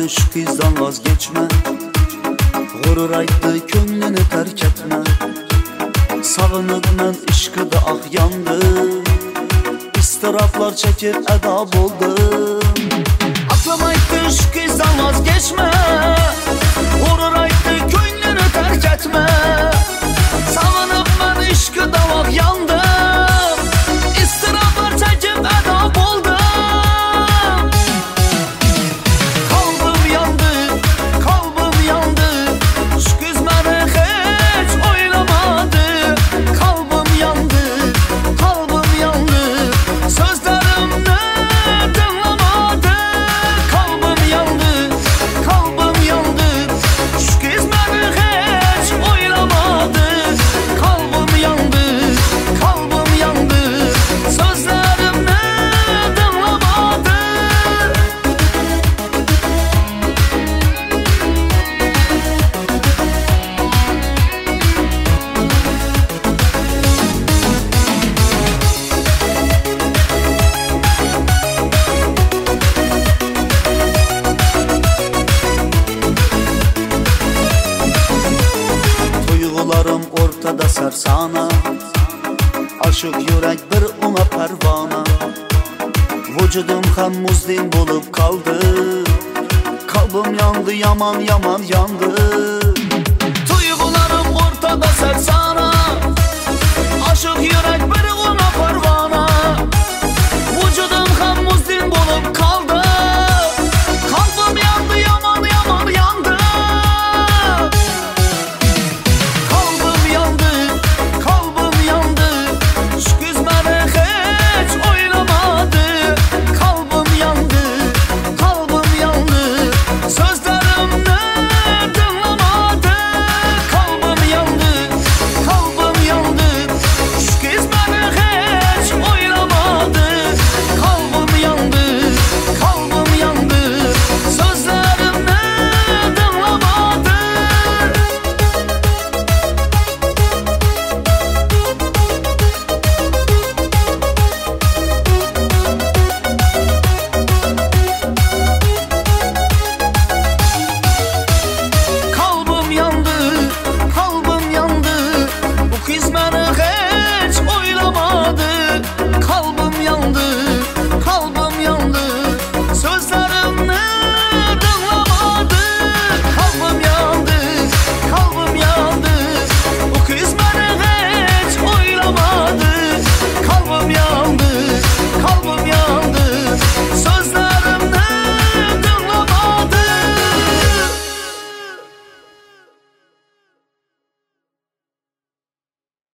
şu kızdan vazgeçme. Gurur aytdı könlünü terk etme. Sağınıp mən işqıda ah yandım. İstiraplar çekip edab oldum. Aklım aytdı şu kızdan vazgeçme. Gurur aytdı könlünü terk etme. Sağınıp mən işqıda ah yandım. İstiraplar çekip edab oldum. Ortada sarsana, aşık yürek bir ona pervana. Vücudum hem muzdin bulup kaldı. Kalbim yandı, yaman yaman yandı. Duygularım ortada sarsana, aşık yürek bir ona pervana. Vücudum hem muzdin bulup kaldı. Kalbim yandı, yaman yaman yandı. Kalbim yandı, bu kız beni